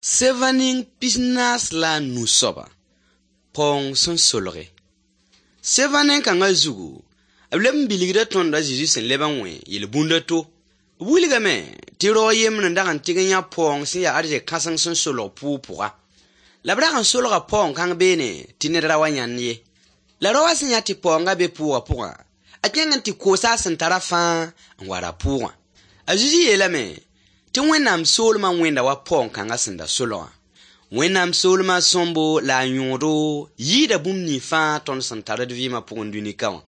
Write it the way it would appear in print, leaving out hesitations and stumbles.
Sevaning pisnas la nu soba. Pong son solge. Sevaning kanga zugu. Ablem biligda tonda Jésus sen leban we yel bunda to. Wuliga me tiro yem nda kan tiganya pong sin ya arje kasang son solo puga. Labra kan solo ga pong kang bene tinera wanyan ye. La rowa sin ya ti ponga be puga. Akengan ti kosa sen tarafa ngwara puga. Ajuji yela me ti wẽnnaam soolmã wẽnda wa pɔng kãngã sẽn da solgã. Wẽnnaam soolmã sõmbo la a yõodo yɩɩda bũmb nin fãa tõnd sẽn tar d vɩɩmã pʋgẽ dũnika wã.